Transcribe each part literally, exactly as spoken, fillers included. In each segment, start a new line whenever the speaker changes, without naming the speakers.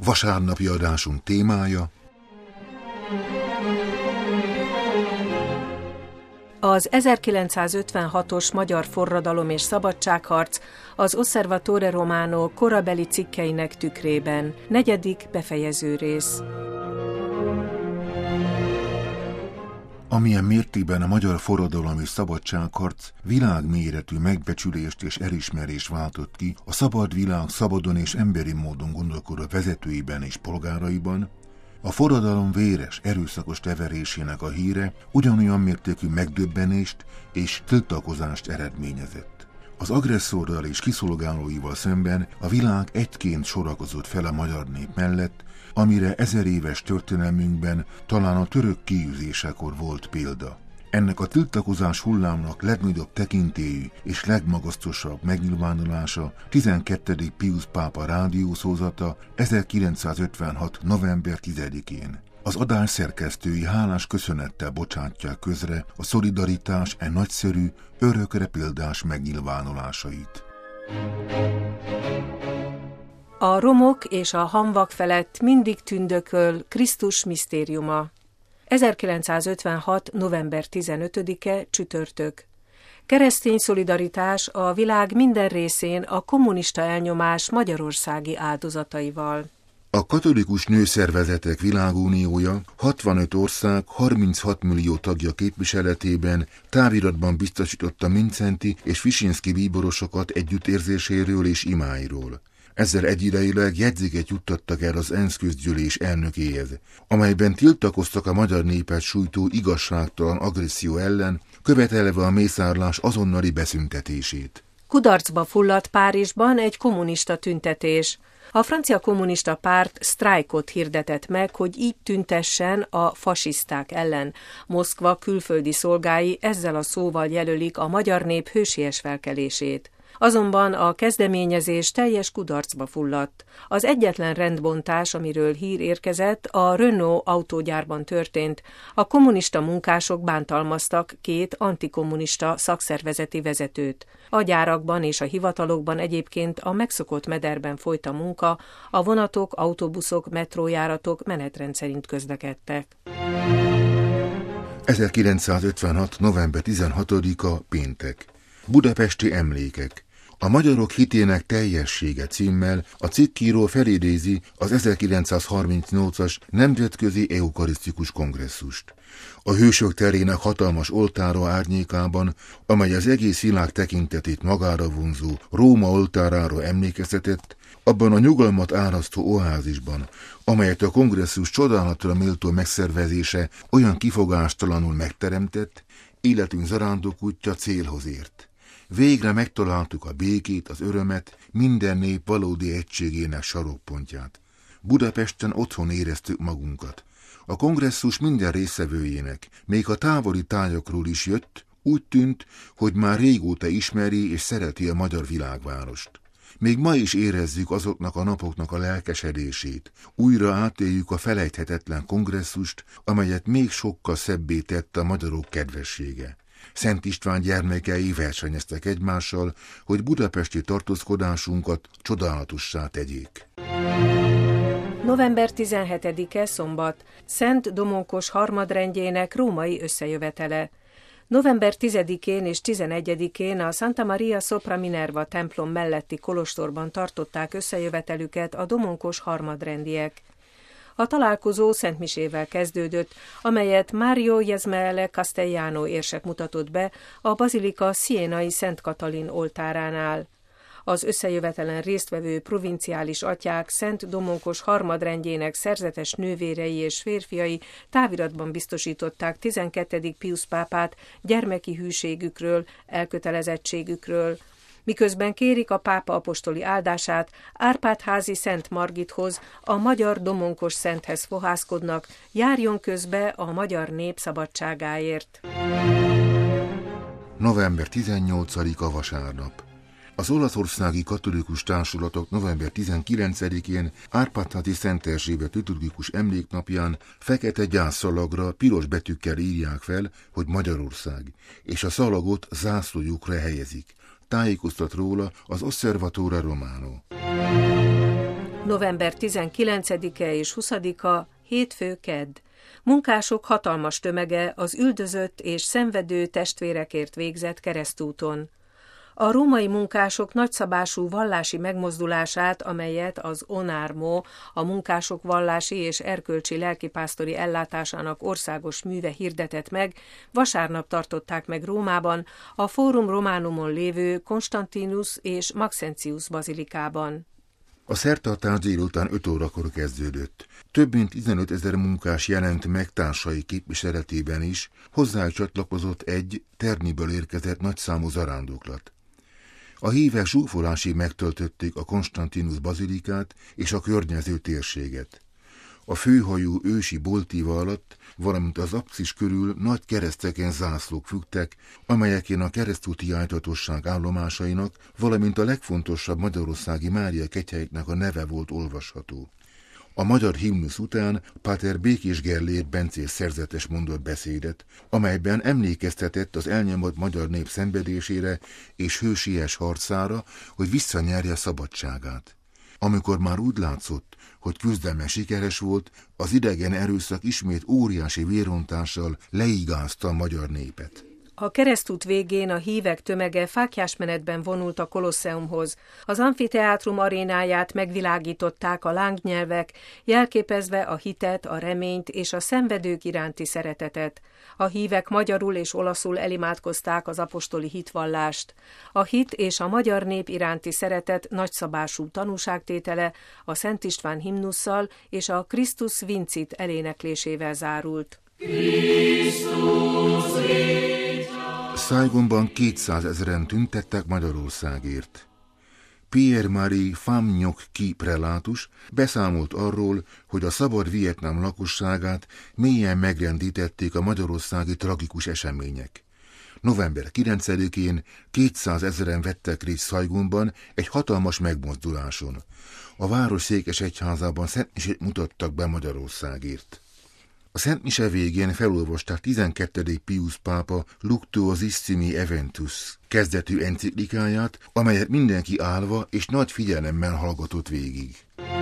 Vasárnapi adásunk témája
az ezerkilencszázötvenhatos magyar forradalom és szabadságharc az Osservatore Romano korabeli cikkeinek tükrében. Negyedik befejező rész.
Amilyen mértékben a magyar forradalom és szabadságharc világméretű megbecsülést és elismerést váltott ki a szabad világ szabadon és emberi módon gondolkodó vezetőiben és polgáraiban, a forradalom véres, erőszakos teverésének a híre ugyanolyan mértékű megdöbbenést és tiltakozást eredményezett. Az agresszorral és kiszolgálóival szemben a világ egyként sorakozott fel a magyar nép mellett, amire ezer éves történelmünkben talán a török kiűzésekor volt példa. Ennek a tiltakozás hullámnak legnagyobb tekintélyű és legmagasztosabb megnyilvánulása tizenkettedik Piusz pápa rádiószózata ezerkilencszázötvenhat november tizedikén. Az adás szerkesztői hálás köszönettel bocsátják közre a szolidaritás e nagyszerű, örökre példás megnyilvánulásait.
A romok és a hamvak felett mindig tündököl Krisztus misztériuma. ezerkilencszázötvenhat november tizenötödike csütörtök. Keresztény szolidaritás a világ minden részén a kommunista elnyomás magyarországi áldozataival.
A katolikus nőszervezetek világuniója hatvanöt ország harminchat millió tagja képviseletében táviratban biztosította Mindszenty és Visinszky bíborosokat együttérzéséről és imáiról. Ezzel egyidejűleg jegyzéket juttattak el az ENSZ közgyűlés elnökéhez, amelyben tiltakoztak a magyar népet sújtó igazságtalan agresszió ellen, követelve a mészárlás azonnali beszüntetését.
Kudarcba fulladt Párizsban egy kommunista tüntetés. A francia kommunista párt sztrájkot hirdetett meg, hogy így tüntessen a fasiszták ellen. Moszkva külföldi szolgái ezzel a szóval jelölik a magyar nép hősies felkelését. Azonban a kezdeményezés teljes kudarcba fulladt. Az egyetlen rendbontás, amiről hír érkezett, a Renault autógyárban történt. A kommunista munkások bántalmaztak két antikommunista szakszervezeti vezetőt. A gyárakban és a hivatalokban egyébként a megszokott mederben folyt a munka, a vonatok, autóbuszok, metrójáratok menetrend szerint közlekedtek.
ezerkilencszázötvenhat november tizenhatodika péntek. Budapesti emlékek. A magyarok hitének teljessége címmel a cikkíró felidézi az ezerkilencszázharmincnyolcas Nemzetközi Eukarisztikus Kongresszust. A hősök terének hatalmas oltára árnyékában, amely az egész világ tekintetét magára vonzó Róma oltárára emlékeztetett, abban a nyugalmat árasztó oázisban, amelyet a kongresszus csodálatra méltó megszervezése olyan kifogástalanul megteremtett, életünk zarándokútja célhoz ért. Végre megtaláltuk a békét, az örömet, minden nép valódi egységének sarokpontját. Budapesten otthon éreztük magunkat. A kongresszus minden résztvevőjének, még a távoli tájakról is jött, úgy tűnt, hogy már régóta ismeri és szereti a magyar világvárost. Még ma is érezzük azoknak a napoknak a lelkesedését. Újra átéljük a felejthetetlen kongresszust, amelyet még sokkal szebbé tett a magyarok kedvessége. Szent István gyermekei versenyeztek egymással, hogy budapesti tartózkodásunkat csodálatossá tegyék.
november tizenhetedike szombat. Szent Domonkos harmadrendjének római összejövetele. november tizedikén és tizenegyedikén a Santa Maria Sopra Minerva templom melletti kolostorban tartották összejövetelüket a domonkos harmadrendiek. A találkozó szentmisével kezdődött, amelyet Mario Jesmele Castellano érsek mutatott be a bazilika Sienai Szent Katalin oltáránál. Az összejövetelen résztvevő provinciális atyák Szent Domonkos harmadrendjének szerzetes nővérei és férfiai táviratban biztosították tizenkettedik Piusz pápát gyermeki hűségükről, elkötelezettségükről, miközben kérik a pápa apostoli áldását, Árpád-házi Szent Margithoz, a magyar domonkos szenthez fohászkodnak, járjon közbe a magyar nép szabadságáért.
november tizennyolcadika vasárnap. Az olaszországi katolikus társulatok november tizenkilencedikén Árpád-házi Szent Erzsébet liturgikus emléknapján fekete gyászszalagra piros betűkkel írják fel, hogy Magyarország, és a szalagot zászlójukra helyezik. Tájékoztat róla az Osservatore Romano.
november tizenkilencedike és huszadika, hétfő kedd. Munkások hatalmas tömege az üldözött és szenvedő testvérekért végzett keresztúton. A római munkások nagyszabású vallási megmozdulását, amelyet az Onármo, a munkások vallási és erkölcsi lelkipásztori ellátásának országos műve hirdetett meg, vasárnap tartották meg Rómában, a Fórum Románumon lévő Constantinus és Maxentius bazilikában.
A szertartás délután öt órakor kezdődött. Több mint tizenöt ezer munkás jelent meg társai képviseletében is, hozzájuk csatlakozott egy Terniből érkezett nagyszámú zarándoklat. A hívek zsúfolásig megtöltötték a Constantinus bazilikát és a környező térséget. A főhajú ősi boltíva alatt, valamint az apszis körül nagy kereszteken zászlók függtek, amelyekén a keresztúti ájtatosság állomásainak, valamint a legfontosabb magyarországi Mária kegyhelyeknek a neve volt olvasható. A magyar himnusz után Páter Békés Gellért bencés szerzetes mondott beszédet, amelyben emlékeztetett az elnyomott magyar nép szenvedésére és hősies harcára, hogy visszanyerje szabadságát. Amikor már úgy látszott, hogy küzdelme sikeres volt, az idegen erőszak ismét óriási vérontással leigázta a magyar népet.
A keresztút végén a hívek tömege fáklyásmenetben vonult a Kolosseumhoz. Az amfiteátrum arénáját megvilágították a lángnyelvek, jelképezve a hitet, a reményt és a szenvedők iránti szeretetet. A hívek magyarul és olaszul elimádkozták az apostoli hitvallást. A hit és a magyar nép iránti szeretet nagyszabású tanúságtétele a Szent István himnusszal és a Christus Vincit eléneklésével zárult.
Saigonban kétszázezren tüntettek Magyarországért. Pierre-Marie Pham Ngoc Ki prelátus beszámolt arról, hogy a szabad Vietnám lakosságát mélyen megrendítették a magyarországi tragikus események. november kilencedikén kétszázezren vettek részt Saigonban egy hatalmas megmozduláson. A város székesegyházában szentmisét mutattak be Magyarországért. A Szent Mise végén felolvasták tizenkettedik Pius pápa Luctuosissimi Eventus kezdetű enciklikáját, amelyet mindenki állva és nagy figyelemmel hallgatott végig.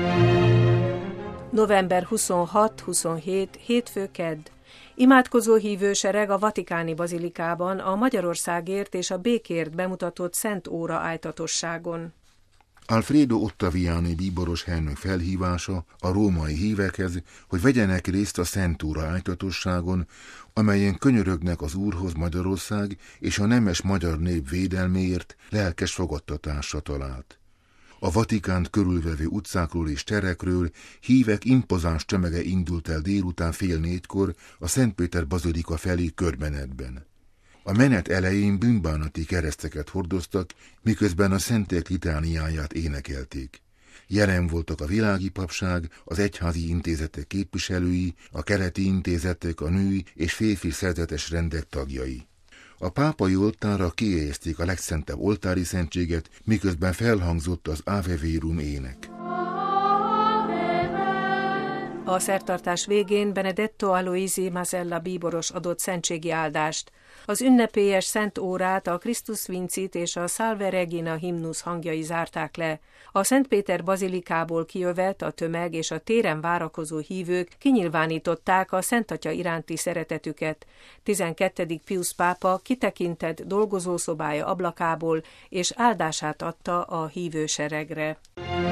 november huszonhat huszonhét, hétfő kedd. Imádkozó hívősereg a Vatikáni bazilikában a Magyarországért és a békért bemutatott Szent Óra ájtatosságon.
Alfredo Ottaviani bíboros elnök felhívása a római hívekhez, hogy vegyenek részt a Szent Óra ájtatosságon, amelyen könyörögnek az Úrhoz Magyarország és a nemes magyar nép védelméért, lelkes fogadtatásra talált. A Vatikánt körülvevő utcákról és terekről hívek impozáns tömege indult el délután fél négykor a Szent Péter bazilika felé körbenetben. A menet elején bűnbánati kereszteket hordoztak, miközben a szentek litániáját énekelték. Jelen voltak a világi papság, az egyházi intézetek képviselői, a keleti intézetek, a női és férfi szerzetes rendek tagjai. A pápai oltárra kiejezték a legszentebb oltári szentséget, miközben felhangzott az Ave Verum ének.
A szertartás végén Benedetto Aloisi Masella bíboros adott szentségi áldást. Az ünnepélyes Szent Órát a Christus Vincit és a Salve Regina himnusz hangjai zárták le. A Szent Péter bazilikából kijövett a tömeg és a téren várakozó hívők kinyilvánították a Szent Atya iránti szeretetüket. tizenkettedik Pius pápa kitekintett dolgozószobája ablakából, és áldását adta a hívőseregre.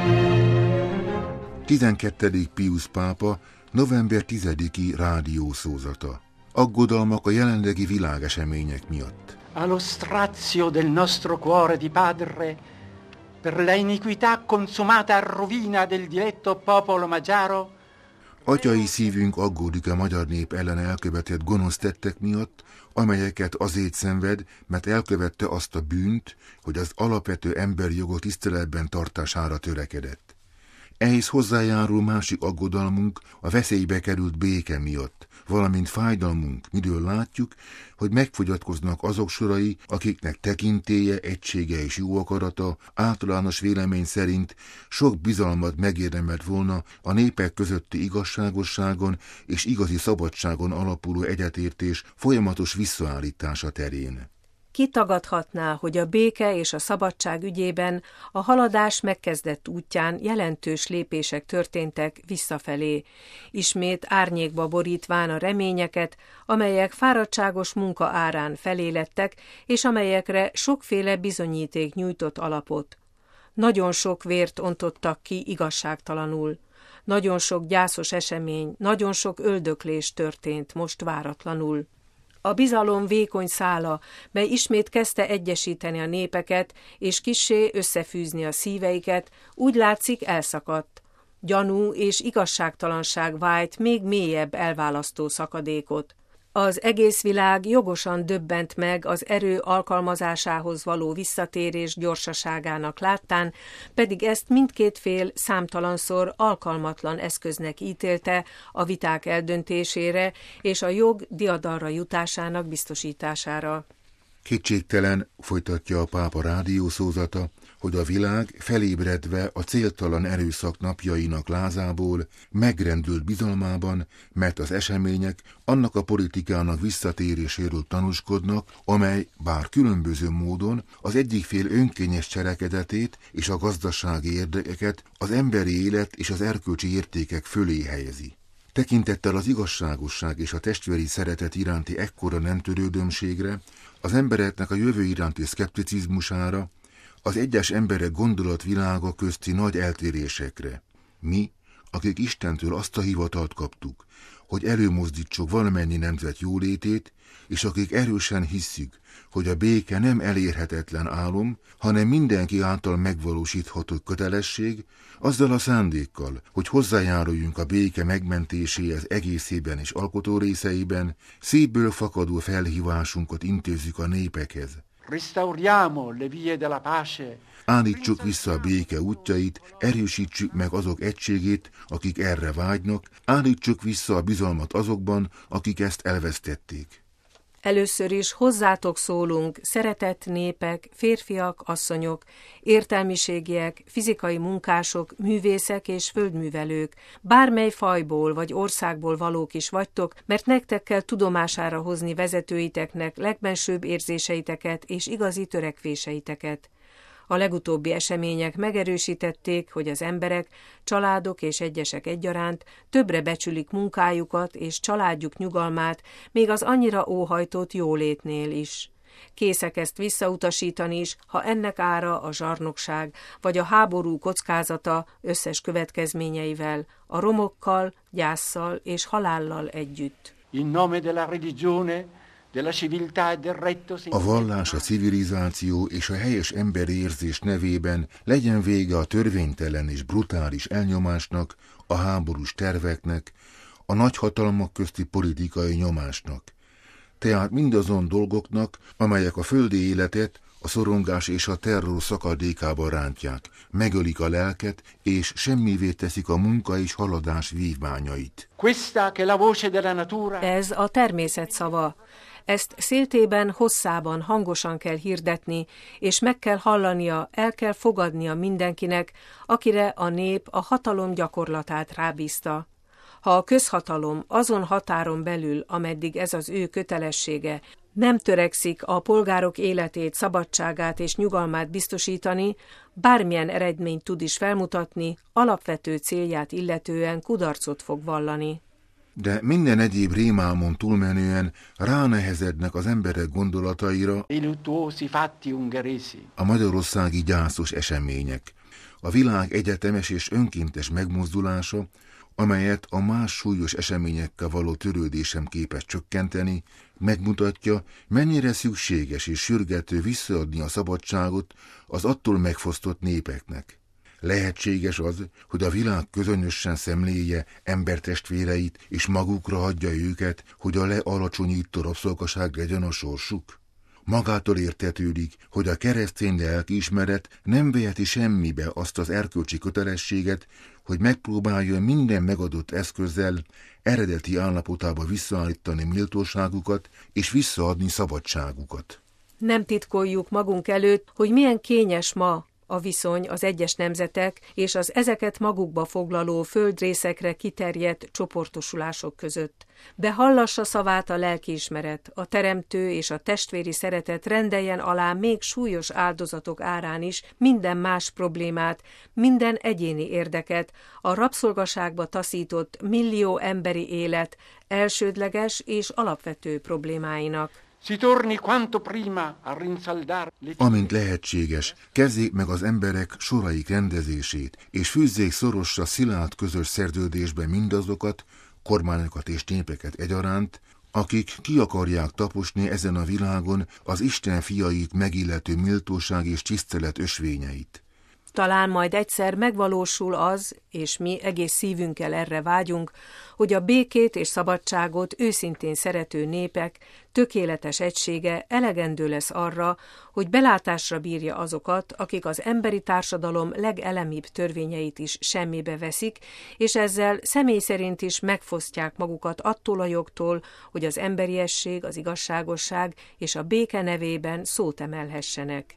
tizenkettedik Pius pápa november tizediki rádiószózata. Aggodalmak a jelenlegi világesemények miatt.
Allo strazio del nostro cuore di padre, per la iniquità consumata a rovina del diletto popolo magyaro,
Atyai szívünk aggódik a magyar nép ellen elkövetett gonosz tettek miatt, amelyeket azért szenved, mert elkövette azt a bűnt, hogy az alapvető emberi jogok tiszteletben tartására törekedett. Ehhez hozzájárul másik aggodalmunk a veszélybe került béke miatt, valamint fájdalmunk, midől látjuk, hogy megfogyatkoznak azok sorai, akiknek tekintélye, egysége és jó akarata általános vélemény szerint sok bizalmat megérdemelt volna a népek közötti igazságosságon és igazi szabadságon alapuló egyetértés folyamatos visszaállítása terén.
Ki tagadhatná, hogy a béke és a szabadság ügyében a haladás megkezdett útján jelentős lépések történtek visszafelé, ismét árnyékba borítván a reményeket, amelyek fáradtságos munka árán felélettek, és amelyekre sokféle bizonyíték nyújtott alapot. Nagyon sok vért ontottak ki igazságtalanul. Nagyon sok gyászos esemény, nagyon sok öldöklés történt most váratlanul. A bizalom vékony szála, mely ismét kezdte egyesíteni a népeket, és kissé összefűzni a szíveiket, úgy látszik elszakadt. Gyanú és igazságtalanság vájt még mélyebb elválasztó szakadékot. Az egész világ jogosan döbbent meg az erő alkalmazásához való visszatérés gyorsaságának láttán, pedig ezt mindkét fél számtalanszor alkalmatlan eszköznek ítélte a viták eldöntésére és a jog diadalra jutásának biztosítására.
Kétségtelen, folytatja a pápa rádiószózata, hogy a világ felébredve a céltalan erőszak napjainak lázából megrendült bizalmában, mert az események annak a politikának visszatéréséről tanúskodnak, amely bár különböző módon az egyik fél önkényes cselekedetét és a gazdasági érdekeket az emberi élet és az erkölcsi értékek fölé helyezi. Tekintettel az igazságosság és a testvéri szeretet iránti ekkora nem törődömségre, az embereknek a jövő iránti szkepticizmusára, az egyes emberek gondolatvilága közti nagy eltérésekre. Mi, akik Istentől azt a hivatalt kaptuk, hogy előmozdítsuk valamennyi nemzet jólétét, és akik erősen hisszük, hogy a béke nem elérhetetlen álom, hanem mindenki által megvalósítható kötelesség, azzal a szándékkal, hogy hozzájáruljunk a béke megmentéséhez egészében és alkotó részeiben, szívből fakadó felhívásunkat intézzük a népekhez.
Restauriamo le vie della pace.
Állítsuk vissza a béke útjait, erősítsük meg azok egységét, akik erre vágynak, állítsuk vissza a bizalmat azokban, akik ezt elvesztették.
Először is hozzátok szólunk, szeretett népek, férfiak, asszonyok, értelmiségiek, fizikai munkások, művészek és földművelők, bármely fajból vagy országból valók is vagytok, mert nektek kell tudomására hozni vezetőiteknek legbensőbb érzéseiteket és igazi törekvéseiteket. A legutóbbi események megerősítették, hogy az emberek, családok és egyesek egyaránt többre becsülik munkájukat és családjuk nyugalmát, még az annyira óhajtott jólétnél is. Készek ezt visszautasítani is, ha ennek ára a zsarnokság, vagy a háború kockázata összes következményeivel, a romokkal, gyásszal és halállal együtt.
In nome della religione,
a vallás, a civilizáció és a helyes emberi érzés nevében legyen vége a törvénytelen és brutális elnyomásnak, a háborús terveknek, a nagyhatalmak közti politikai nyomásnak. Tehát mindazon dolgoknak, amelyek a földi életet, a szorongás és a terror szakadékába rántják, megölik a lelket, és semmivé teszik a munka és haladás vívmányait.
Ez a természet szava. Ezt széltében, hosszában hangosan kell hirdetni, és meg kell hallania, el kell fogadnia mindenkinek, akire a nép a hatalom gyakorlatát rábízta. Ha a közhatalom azon határon belül, ameddig ez az ő kötelessége, nem törekszik a polgárok életét, szabadságát és nyugalmát biztosítani, bármilyen eredményt tud is felmutatni, alapvető célját illetően kudarcot fog vallani.
De minden egyéb rémálmon túlmenően ránehezednek az emberek gondolataira a magyarországi gyászos események, a világ egyetemes és önkéntes megmozdulása, amelyet a más súlyos eseményekkel való törődésem képes csökkenteni, megmutatja, mennyire szükséges és sürgető visszaadni a szabadságot az attól megfosztott népeknek. Lehetséges az, hogy a világ közönösen szemléje embertestvéreit, és magukra hagyja őket, hogy a lealacsonyító rabszolgaság legyen a sorsuk? Magától értetődik, hogy a keresztény lelkiismeret nem veheti semmibe azt az erkölcsi kötelességet, hogy megpróbálja minden megadott eszközzel eredeti állapotába visszaállítani méltóságukat és visszaadni szabadságukat.
Nem titkoljuk magunk előtt, hogy milyen kényes ma a viszony az egyes nemzetek és az ezeket magukba foglaló földrészekre kiterjedt csoportosulások között. Behallassa szavát a lelkiismeret, a teremtő és a testvéri szeretet rendeljen alá még súlyos áldozatok árán is minden más problémát, minden egyéni érdeket, a rabszolgaságba taszított millió emberi élet elsődleges és alapvető problémáinak.
Amint lehetséges, kezdjék meg az emberek soraik rendezését, és fűzzék szorosra szilárd közös szerződésbe mindazokat, kormányokat és népeket egyaránt, akik ki akarják taposni ezen a világon az Isten fiait megillető méltóság és tisztelet ösvényeit.
Talán majd egyszer megvalósul az, és mi egész szívünkkel erre vágyunk, hogy a békét és szabadságot őszintén szerető népek tökéletes egysége elegendő lesz arra, hogy belátásra bírja azokat, akik az emberi társadalom legelemibb törvényeit is semmibe veszik, és ezzel személy szerint is megfosztják magukat attól a jogtól, hogy az emberiesség, az igazságosság és a béke nevében szót emelhessenek.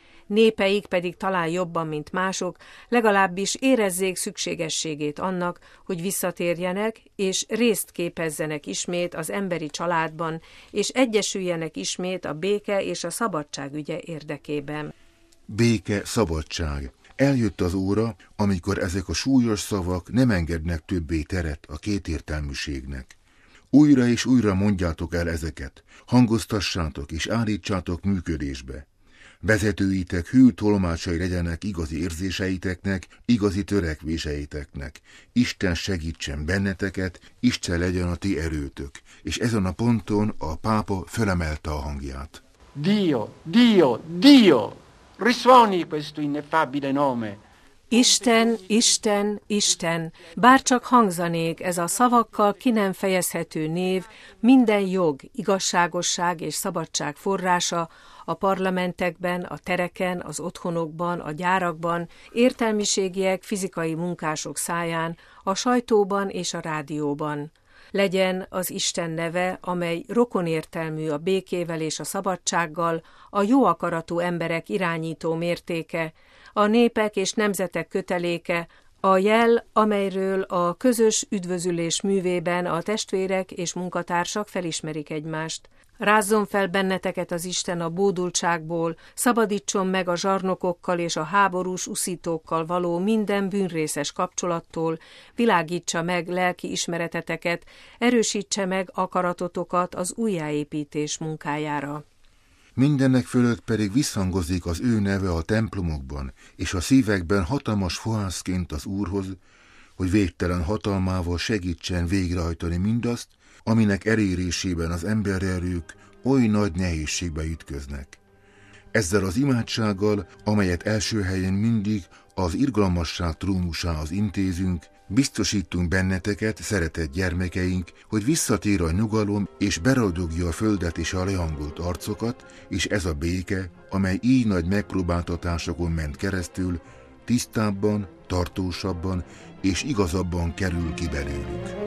Népeik pedig talán jobban, mint mások, legalábbis érezzék szükségességét annak, hogy visszatérjenek, és részt képezzenek ismét az emberi családban, és egyesüljenek ismét a béke és a szabadság ügye érdekében.
Béke, szabadság. Eljött az óra, amikor ezek a súlyos szavak nem engednek többé teret a kétértelműségnek. Újra és újra mondjátok el ezeket, hangoztassátok és állítsátok működésbe. Vezetőitek hű tolmácsai legyenek igazi érzéseiteknek, igazi törekvéseiteknek. Isten segítsen benneteket, Isten legyen a ti erőtök. És ezen a ponton a pápa fölemelte a hangját.
Dio, Dio, Dio! Risuoni questo ineffabile nome.
Isten, Isten, Isten, bárcsak hangzanék ez a szavakkal ki nem fejezhető név, minden jog, igazságosság és szabadság forrása, a parlamentekben, a tereken, az otthonokban, a gyárakban, értelmiségiek, fizikai munkások száján, a sajtóban és a rádióban. Legyen az Isten neve, amely rokonértelmű a békével és a szabadsággal, a jó akaratú emberek irányító mértéke, a népek és nemzetek köteléke, a jel, amelyről a közös üdvözülés művében a testvérek és munkatársak felismerik egymást. Rázzon fel benneteket az Isten a bódultságból, szabadítson meg a zsarnokokkal és a háborús uszítókkal való minden bűnrészes kapcsolattól, világítsa meg lelki ismereteteket, erősítse meg akaratotokat az újjáépítés munkájára.
Mindennek fölött pedig visszhangozik az ő neve a templomokban, és a szívekben hatalmas fohászként az Úrhoz, hogy végtelen hatalmával segítsen végrehajtani mindazt, aminek elérésében az embererők oly nagy nehézségbe ütköznek. Ezzel az imádsággal, amelyet első helyen mindig az irgalmasság trónusához intézünk, biztosítunk benneteket, szeretett gyermekeink, hogy visszatér a nyugalom, és beragyogja a földet és a lehangolt arcokat, és ez a béke, amely így nagy megpróbáltatásokon ment keresztül, tisztábban, tartósabban és igazabban kerül ki belőlük.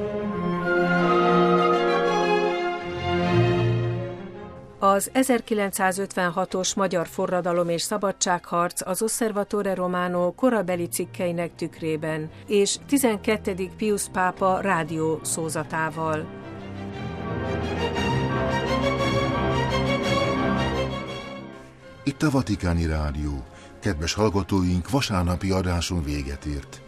Az ezerkilencszázötvenhatos magyar forradalom és szabadságharc az Osservatore Romano korabeli cikkeinek tükrében és tizenkettedik Piusz pápa rádió szózatával.
Itt a Vatikáni Rádió. Kedves hallgatóink, vasárnapi adáson véget ért.